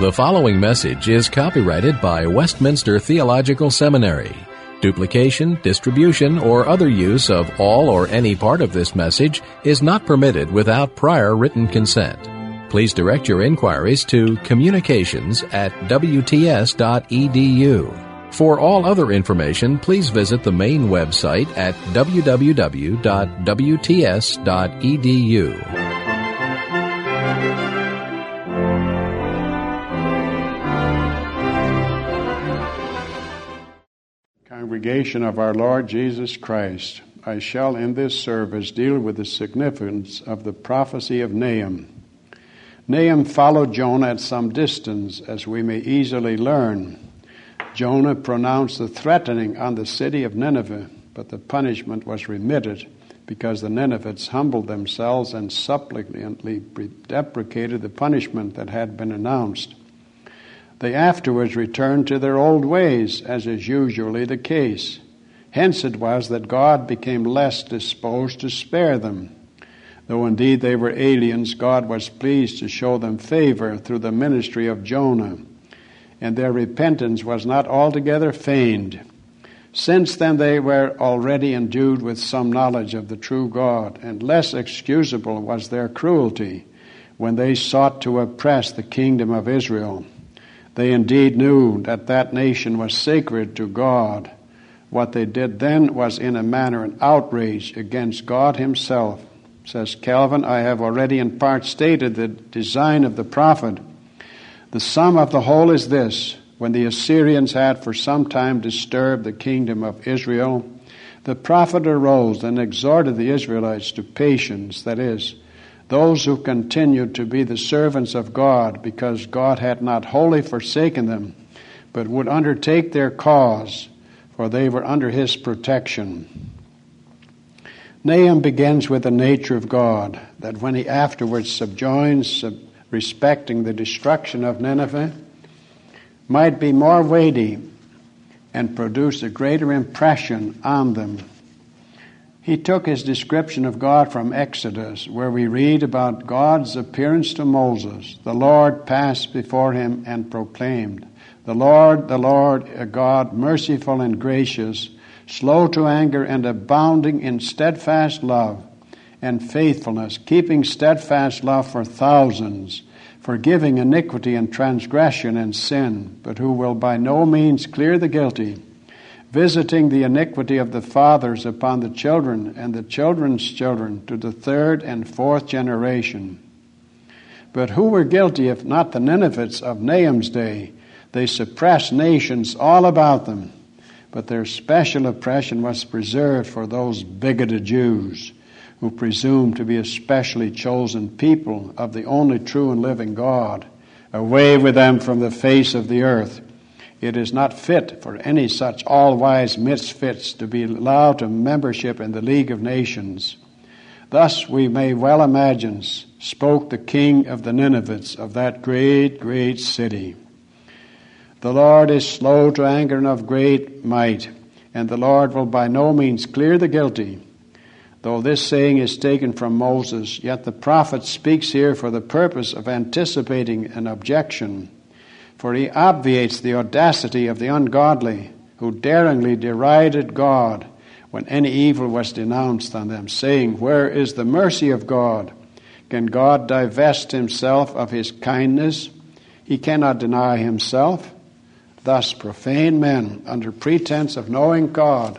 The following message is copyrighted by Westminster Theological Seminary. Duplication, distribution, or other use of all or any part of this message is not permitted without prior written consent. Please direct your inquiries to communications@wts.edu. For all other information, please visit the main website at www.wts.edu. Congregation of our Lord Jesus Christ, I shall in this service deal with the significance of the prophecy of Nahum. Nahum followed Jonah at some distance, as we may easily learn. Jonah pronounced the threatening on the city of Nineveh, but the punishment was remitted because the Ninevites humbled themselves and suppliantly deprecated the punishment that had been announced. They afterwards returned to their old ways, as is usually the case. Hence it was that God became less disposed to spare them. Though indeed they were aliens, God was pleased to show them favor through the ministry of Jonah, and their repentance was not altogether feigned. Since then they were already endued with some knowledge of the true God, and less excusable was their cruelty when they sought to oppress the kingdom of Israel. They indeed knew that that nation was sacred to God. What they did then was in a manner an outrage against God himself. Says Calvin, I have already in part stated the design of the prophet. The sum of the whole is this: when the Assyrians had for some time disturbed the kingdom of Israel, the prophet arose and exhorted the Israelites to patience, that is, those who continued to be the servants of God, because God had not wholly forsaken them, but would undertake their cause, for they were under his protection. Nahum begins with the nature of God, that when he afterwards subjoins respecting the destruction of Nineveh, might be more weighty and produce a greater impression on them. He took his description of God from Exodus, where we read about God's appearance to Moses. The Lord passed before him and proclaimed, the Lord, a God merciful and gracious, slow to anger and abounding in steadfast love and faithfulness, keeping steadfast love for thousands, forgiving iniquity and transgression and sin, but who will by no means clear the guilty, visiting the iniquity of the fathers upon the children and the children's children to the third and fourth generation. But who were guilty if not the Ninevites of Nahum's day? They suppressed nations all about them, but their special oppression was preserved for those bigoted Jews who presumed to be a specially chosen people of the only true and living God. Away with them from the face of the earth. It is not fit for any such all-wise misfits to be allowed to membership in the League of Nations. Thus we may well imagine spoke the king of the Ninevites of that great, great city. The Lord is slow to anger and of great might, and the Lord will by no means clear the guilty. Though this saying is taken from Moses, yet the prophet speaks here for the purpose of anticipating an objection. For he obviates the audacity of the ungodly, who daringly derided God when any evil was denounced on them, saying, where is the mercy of God? Can God divest himself of his kindness? He cannot deny himself. Thus profane men, under pretense of knowing God,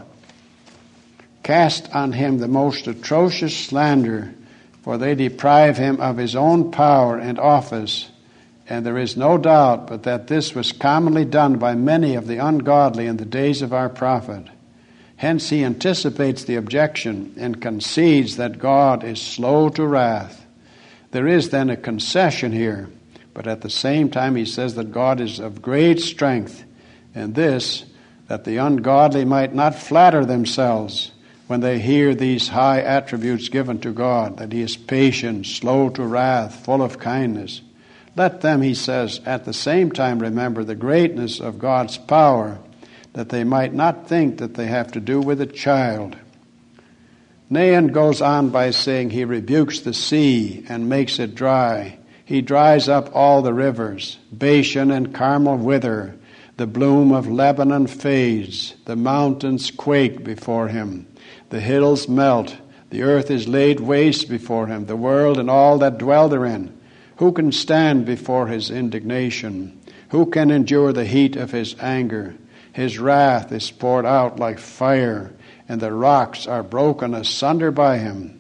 cast on him the most atrocious slander, for they deprive him of his own power and office. And there is no doubt but that this was commonly done by many of the ungodly in the days of our prophet. Hence he anticipates the objection and concedes that God is slow to wrath. There is then a concession here, but at the same time he says that God is of great strength, and this, that the ungodly might not flatter themselves when they hear these high attributes given to God, that he is patient, slow to wrath, full of kindness. Let them, he says, at the same time remember the greatness of God's power, that they might not think that they have to do with a child. Nahum goes on by saying he rebukes the sea and makes it dry. He dries up all the rivers. Bashan and Carmel wither. The bloom of Lebanon fades. The mountains quake before him. The hills melt. The earth is laid waste before him, the world and all that dwell therein. Who can stand before his indignation? Who can endure the heat of his anger? His wrath is poured out like fire, and the rocks are broken asunder by him.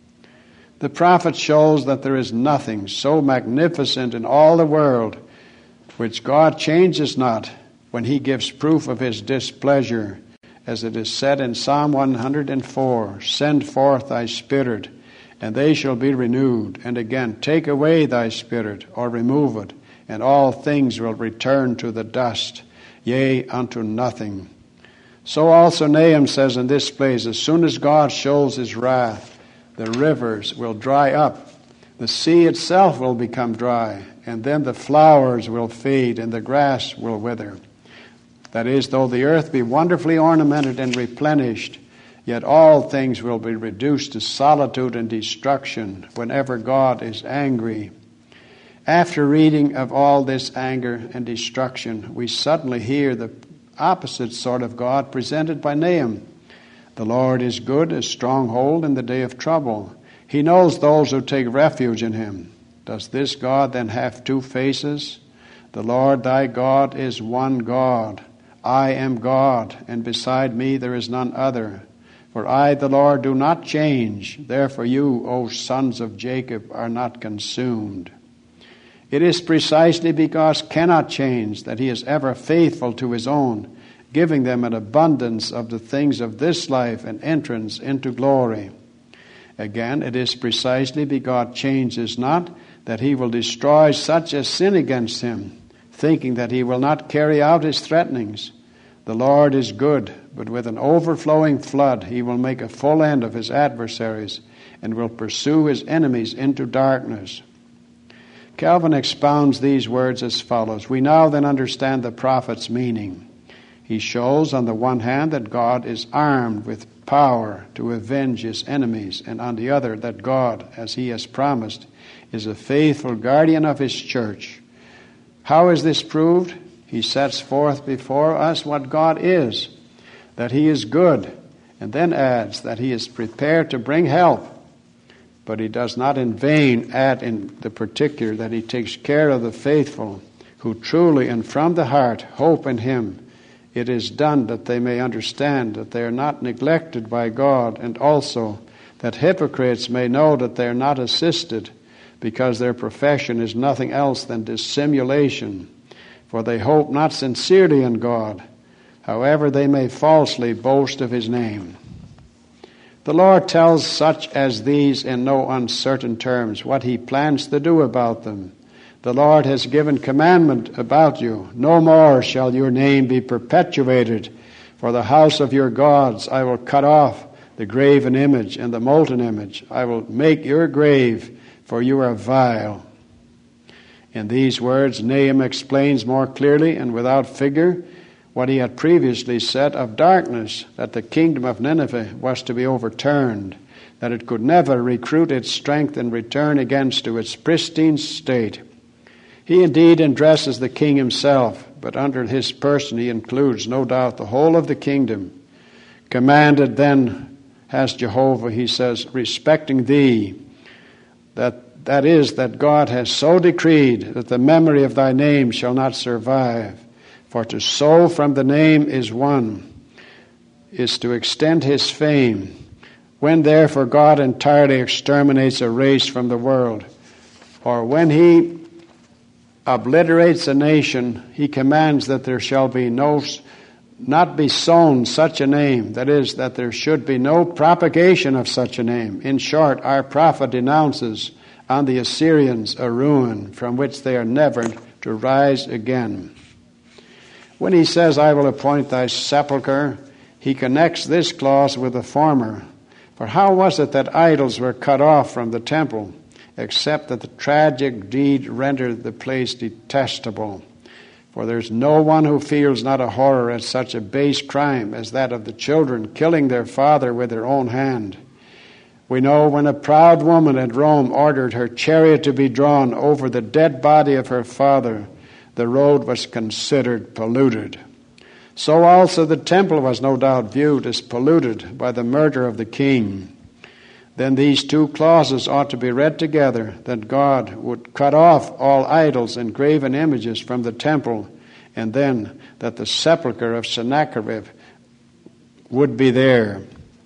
The prophet shows that there is nothing so magnificent in all the world which God changes not when he gives proof of his displeasure, as it is said in Psalm 104, "Send forth thy Spirit, and they shall be renewed. And again, take away thy Spirit, or remove it, and all things will return to the dust, yea, unto nothing." So also Nahum says in this place, as soon as God shows his wrath, the rivers will dry up, the sea itself will become dry, and then the flowers will fade and the grass will wither. That is, though the earth be wonderfully ornamented and replenished, yet all things will be reduced to solitude and destruction whenever God is angry. After reading of all this anger and destruction, we suddenly hear the opposite sort of God presented by Nahum. The Lord is good, a stronghold in the day of trouble. He knows those who take refuge in him. Does this God then have two faces? The Lord thy God is one God. I am God, and beside me there is none other. For I, the Lord, do not change. Therefore you, O sons of Jacob, are not consumed. It is precisely because cannot change that he is ever faithful to his own, giving them an abundance of the things of this life and entrance into glory. Again, it is precisely because God changes not that he will destroy such as sin against him, thinking that he will not carry out his threatenings. The Lord is good, but with an overflowing flood he will make a full end of his adversaries and will pursue his enemies into darkness. Calvin expounds these words as follows. We now then understand the prophet's meaning. He shows on the one hand that God is armed with power to avenge his enemies, and on the other that God, as he has promised, is a faithful guardian of his church. How is this proved? He sets forth before us what God is, that he is good, and then adds that he is prepared to bring help. But he does not in vain add in the particular that he takes care of the faithful who truly and from the heart hope in him. It is done that they may understand that they are not neglected by God, and also that hypocrites may know that they are not assisted, because their profession is nothing else than dissimulation. For they hope not sincerely in God, however they may falsely boast of his name. The Lord tells such as these in no uncertain terms what he plans to do about them. The Lord has given commandment about you. No more shall your name be perpetuated. For the house of your gods I will cut off the graven image and the molten image. I will make your grave, for you are vile. In these words, Nahum explains more clearly and without figure what he had previously said of darkness, that the kingdom of Nineveh was to be overturned, that it could never recruit its strength and return again to its pristine state. He indeed addresses the king himself, but under his person he includes, no doubt, the whole of the kingdom. Commanded then has Jehovah, he says, respecting thee, that is, that God has so decreed that the memory of thy name shall not survive. For to sow from the name is to extend his fame. When therefore God entirely exterminates a race from the world, or when he obliterates a nation, he commands that there shall be not be sown such a name, that is, that there should be no propagation of such a name. In short, our prophet denounces on the Assyrians a ruin from which they are never to rise again. When he says, I will appoint thy sepulchre, he connects this clause with the former. For how was it that idols were cut off from the temple, except that the tragic deed rendered the place detestable? For there's no one who feels not a horror at such a base crime as that of the children killing their father with their own hand, We know when a proud woman at Rome ordered her chariot to be drawn over the dead body of her father, the road was considered polluted. So also the temple was no doubt viewed as polluted by the murder of the king. Then these two clauses ought to be read together, that God would cut off all idols and graven images from the temple, and then that the sepulchre of Sennacherib would be there.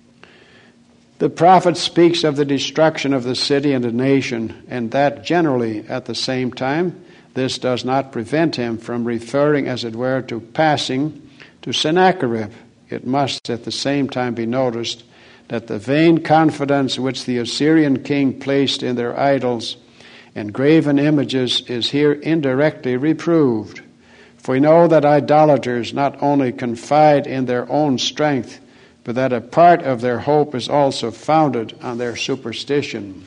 The prophet speaks of the destruction of the city and the nation, and that generally at the same time. This does not prevent him from referring, as it were, to passing to Sennacherib. It must at the same time be noticed that the vain confidence which the Assyrian king placed in their idols and graven images is here indirectly reproved. For we know that idolaters not only confide in their own strength, but that a part of their hope is also founded on their superstition.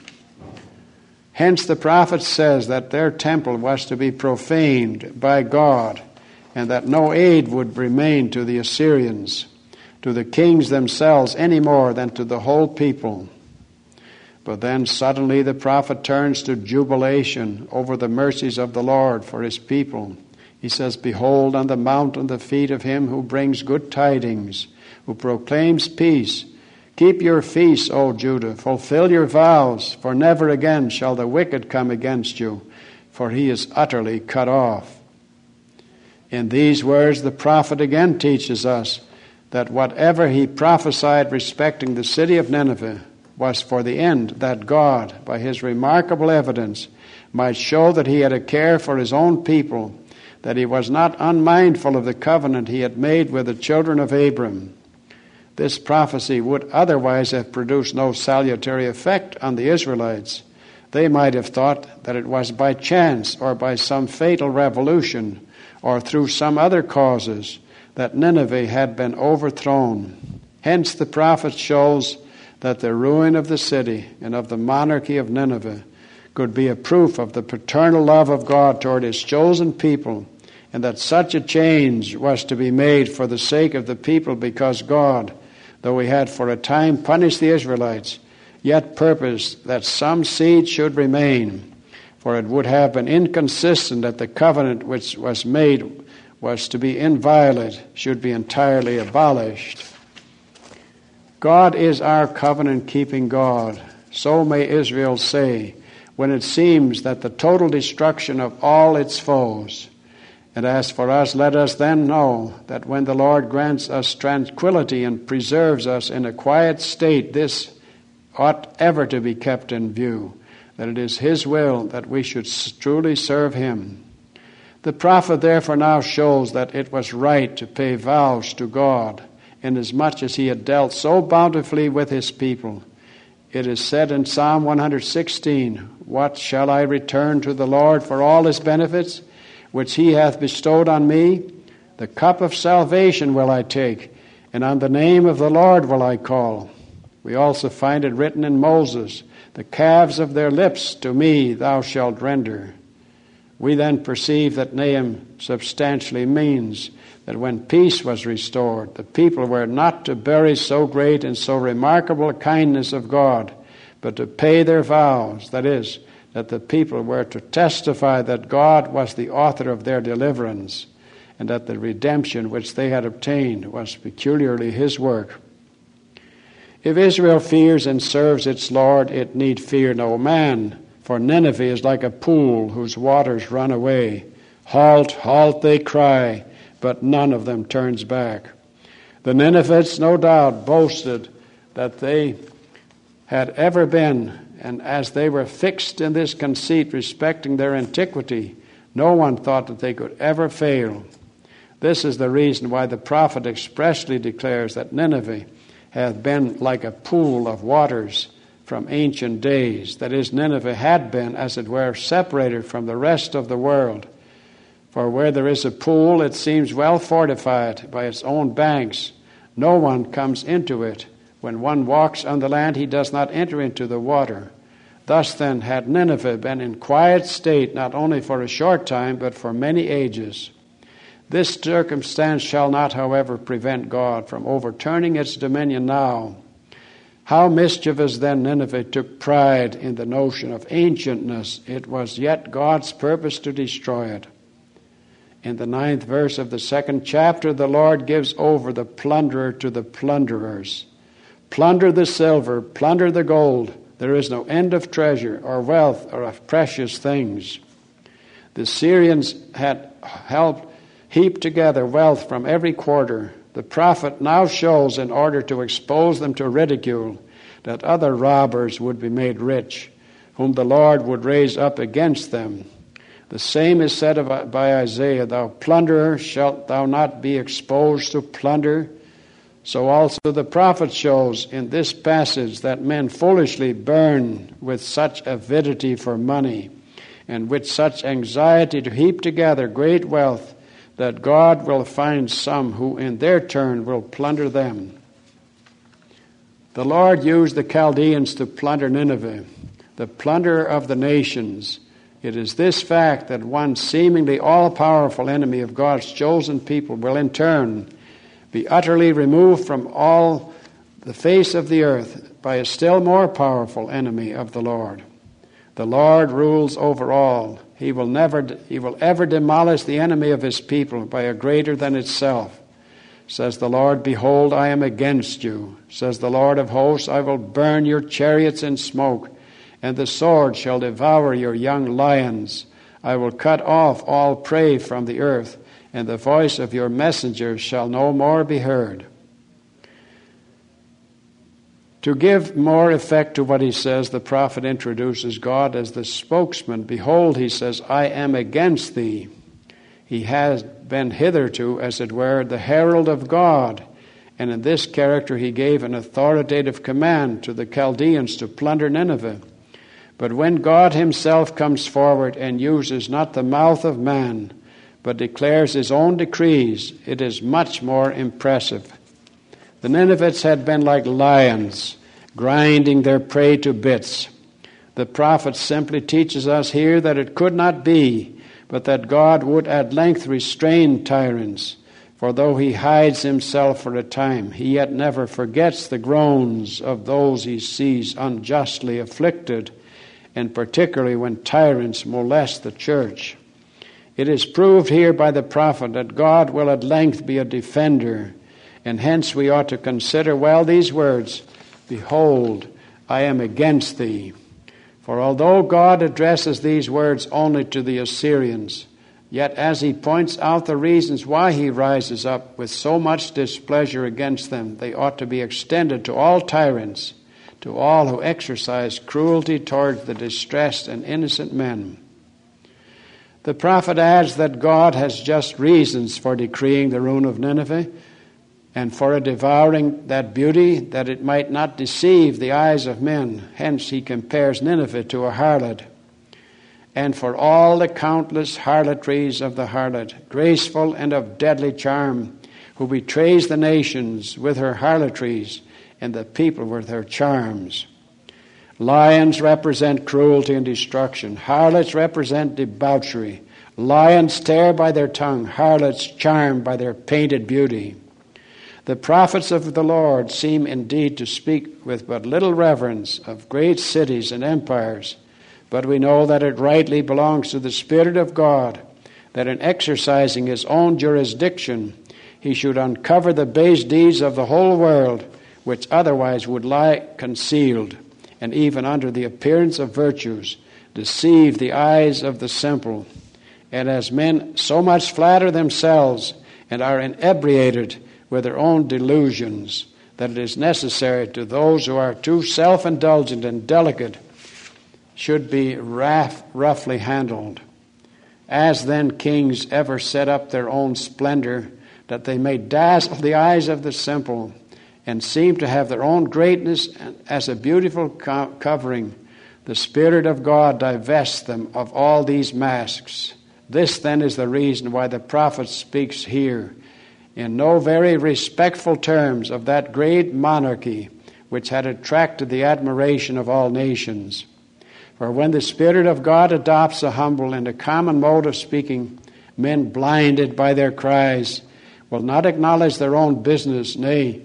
Hence the prophet says that their temple was to be profaned by God, and that no aid would remain to the Assyrians, to the kings themselves any more than to the whole people. But then suddenly the prophet turns to jubilation over the mercies of the Lord for his people. He says, "Behold, on the mountain the feet of him who brings good tidings, who proclaims peace. Keep your feasts, O Judah, fulfill your vows, for never again shall the wicked come against you, for he is utterly cut off." In these words the prophet again teaches us that whatever he prophesied respecting the city of Nineveh was for the end that God, by his remarkable evidence, might show that he had a care for his own people, that he was not unmindful of the covenant he had made with the children of Abram. This prophecy would otherwise have produced no salutary effect on the Israelites. They might have thought that it was by chance or by some fatal revolution or through some other causes that Nineveh had been overthrown. Hence the prophet shows that the ruin of the city and of the monarchy of Nineveh could be a proof of the paternal love of God toward his chosen people, and that such a change was to be made for the sake of the people, because God, though he had for a time punished the Israelites, yet purposed that some seed should remain. For it would have been inconsistent that the covenant which was made was to be inviolate should be entirely abolished. God is our covenant-keeping God. So may Israel say, when it seems that the total destruction of all its foes. And as for us, let us then know that when the Lord grants us tranquility and preserves us in a quiet state, this ought ever to be kept in view, that it is his will that we should truly serve him. The prophet therefore now shows that it was right to pay vows to God, inasmuch as he had dealt so bountifully with his people. It is said in Psalm 116, "What shall I return to the Lord for all his benefits, which he hath bestowed on me? The cup of salvation will I take, and on the name of the Lord will I call." We also find it written in Moses, "The calves of their lips to me thou shalt render." We then perceive that Nahum substantially means that when peace was restored, the people were not to bury so great and so remarkable a kindness of God, but to pay their vows, that is, that the people were to testify that God was the author of their deliverance, and that the redemption which they had obtained was peculiarly his work. If Israel fears and serves its Lord, it need fear no man, for Nineveh is like a pool whose waters run away. Halt, halt, they cry, but none of them turns back. The Ninevites, no doubt, boasted that they had ever been, and as they were fixed in this conceit respecting their antiquity, no one thought that they could ever fail. This is the reason why the prophet expressly declares that Nineveh hath been like a pool of waters from ancient days. That is, Nineveh had been, as it were, separated from the rest of the world. For where there is a pool, it seems well fortified by its own banks. No one comes into it. When one walks on the land, he does not enter into the water. Thus then had Nineveh been in quiet state, not only for a short time, but for many ages. This circumstance shall not, however, prevent God from overturning its dominion now. How mischievous then Nineveh took pride in the notion of ancientness. It was yet God's purpose to destroy it. In the 9th verse of the 2nd chapter, the Lord gives over the plunderer to the plunderers. Plunder the silver, plunder the gold. There is no end of treasure or wealth or of precious things. The Syrians had helped heap together wealth from every quarter. The prophet now shows, in order to expose them to ridicule, that other robbers would be made rich, whom the Lord would raise up against them. The same is said by Isaiah, "Thou plunderer, shalt thou not be exposed to plunder?" So also the prophet shows in this passage that men foolishly burn with such avidity for money, and with such anxiety to heap together great wealth, that God will find some who in their turn will plunder them. The Lord used the Chaldeans to plunder Nineveh, the plunderer of the nations. It is this fact that one seemingly all-powerful enemy of God's chosen people will in turn be utterly removed from all the face of the earth by a still more powerful enemy of the Lord. The Lord rules over all. He will ever demolish the enemy of his people by a greater than itself. Says the Lord, "Behold, I am against you." Says the Lord of hosts, "I will burn your chariots in smoke, and the sword shall devour your young lions. I will cut off all prey from the earth, and the voice of your messengers shall no more be heard." To give more effect to what he says, the prophet introduces God as the spokesman. "Behold," he says, "I am against thee." He has been hitherto, as it were, the herald of God, and in this character he gave an authoritative command to the Chaldeans to plunder Nineveh. But when God himself comes forward and uses not the mouth of man, but declares his own decrees, it is much more impressive. The Ninevites had been like lions, grinding their prey to bits. The prophet simply teaches us here that it could not be, but that God would at length restrain tyrants. For though he hides himself for a time, he yet never forgets the groans of those he sees unjustly afflicted, and particularly when tyrants molest the church. It is proved here by the prophet that God will at length be a defender, and hence we ought to consider well these words, "Behold, I am against thee." For although God addresses these words only to the Assyrians, yet as he points out the reasons why he rises up with so much displeasure against them, they ought to be extended to all tyrants, to all who exercise cruelty towards the distressed and innocent men. The prophet adds that God has just reasons for decreeing the ruin of Nineveh, and for devouring that beauty, that it might not deceive the eyes of men. Hence he compares Nineveh to a harlot. And for all the countless harlotries of the harlot, graceful and of deadly charm, who betrays the nations with her harlotries and the people with her charms. Lions represent cruelty and destruction. Harlots represent debauchery. Lions tear by their tongue. Harlots charm by their painted beauty. The prophets of the Lord seem indeed to speak with but little reverence of great cities and empires, but we know that it rightly belongs to the Spirit of God that in exercising his own jurisdiction he should uncover the base deeds of the whole world, which otherwise would lie concealed, and even under the appearance of virtues, deceive the eyes of the simple. And as men so much flatter themselves and are inebriated with their own delusions, that it is necessary to those who are too self-indulgent and delicate should be roughly handled. As then kings ever set up their own splendor, that they may dazzle the eyes of the simple, and seem to have their own greatness as a beautiful covering, the Spirit of God divests them of all these masks. This then is the reason why the prophet speaks here in no very respectful terms of that great monarchy which had attracted the admiration of all nations. For when the Spirit of God adopts a humble and a common mode of speaking, men blinded by their cries will not acknowledge their own business, nay,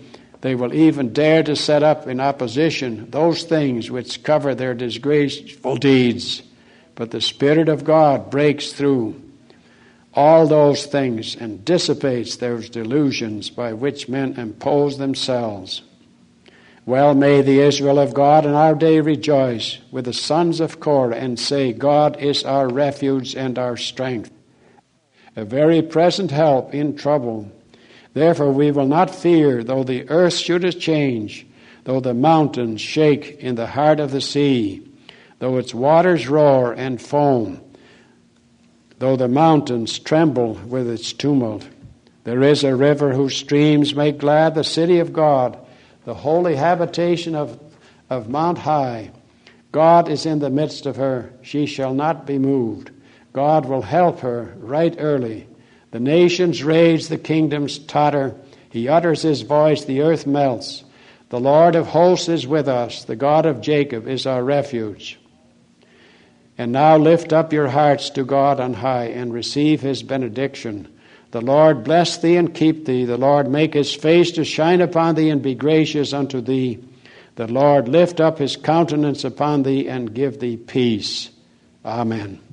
They will even dare to set up in opposition those things which cover their disgraceful deeds. But the Spirit of God breaks through all those things and dissipates those delusions by which men impose themselves. Well may the Israel of God in our day rejoice with the sons of Korah and say, God is our refuge and our strength, a very present help in trouble. Therefore we will not fear, though the earth should change, though the mountains shake in the heart of the sea, though its waters roar and foam, though the mountains tremble with its tumult. There is a river whose streams make glad the city of God, the holy habitation of Mount High. God is in the midst of her. She shall not be moved. God will help her right early. The nations rage, the kingdoms totter. He utters his voice, the earth melts. The Lord of hosts is with us. The God of Jacob is our refuge. And now lift up your hearts to God on high and receive his benediction. The Lord bless thee and keep thee. The Lord make his face to shine upon thee and be gracious unto thee. The Lord lift up his countenance upon thee and give thee peace. Amen.